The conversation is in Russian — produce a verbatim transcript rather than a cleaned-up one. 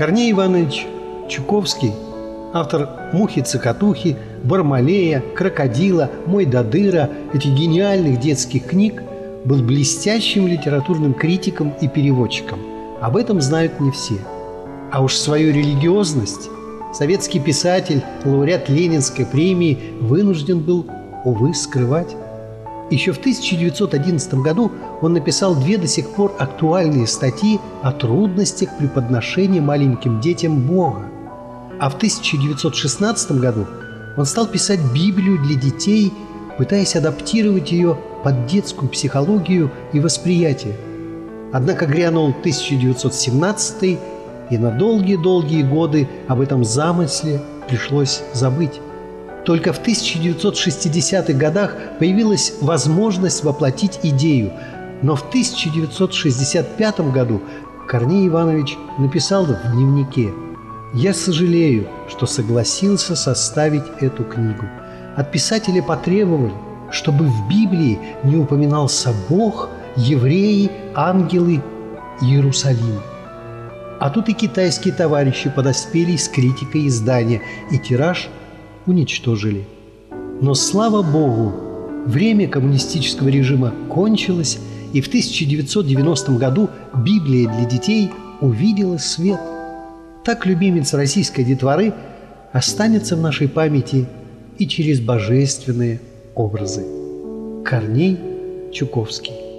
Корней Иванович Чуковский, автор «Мухи-цокотухи», «Бармалея», «Крокодила», «Мой Додыра», этих гениальных детских книг, был блестящим литературным критиком и переводчиком. Об этом знают не все. А уж свою религиозность советский писатель, лауреат Ленинской премии, вынужден был, увы, скрывать. Еще в тысяча девятьсот одиннадцатом году он написал две до сих пор актуальные статьи о трудностях преподношения маленьким детям Бога. А в тысяча девятьсот шестнадцатом году он стал писать Библию для детей, пытаясь адаптировать ее под детскую психологию и восприятие. Однако грянул тысяча девятьсот семнадцатый, и на долгие-долгие годы об этом замысле пришлось забыть. Только в тысяча девятьсот шестидесятых годах появилась возможность воплотить идею, но в тысяча девятьсот шестьдесят пятом году Корней Иванович написал в дневнике: «Я сожалею, что согласился составить эту книгу. От писателя потребовали, чтобы в Библии не упоминался Бог, евреи, ангелы, Иерусалим». А тут и китайские товарищи подоспели с критикой издания, и тираж уничтожили. Но, слава Богу, время коммунистического режима кончилось, и в тысяча девятьсот девяностом году Библия для детей увидела свет. Так любимец российской детворы останется в нашей памяти и через божественные образы. Корней Чуковский.